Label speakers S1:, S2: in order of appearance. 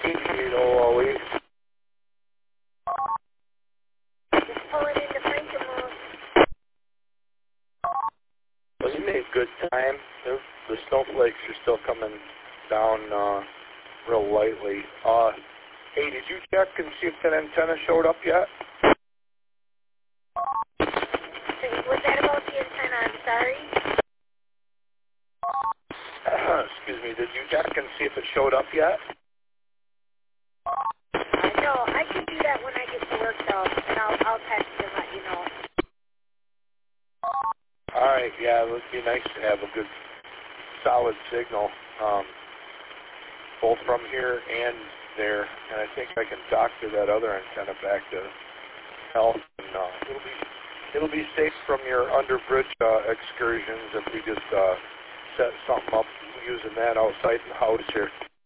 S1: 8808.
S2: Just pulling into Frankenmuth.
S1: Well, you made good time. The snowflakes are still coming down real lightly. Hey, did you check and see if that antenna showed up yet?
S2: Was that about the antenna? I'm sorry.
S1: Excuse me. Did you check and see if it showed up yet?
S2: No, I can do that when I get to work, though, and I'll text you and let you know.
S1: All right. Yeah, it would be nice to have a good, solid signal, both from here and there. And I think I can dock to that other antenna back to health. And it'll be safe from your under bridge excursions if we just set something up using that outside the house here.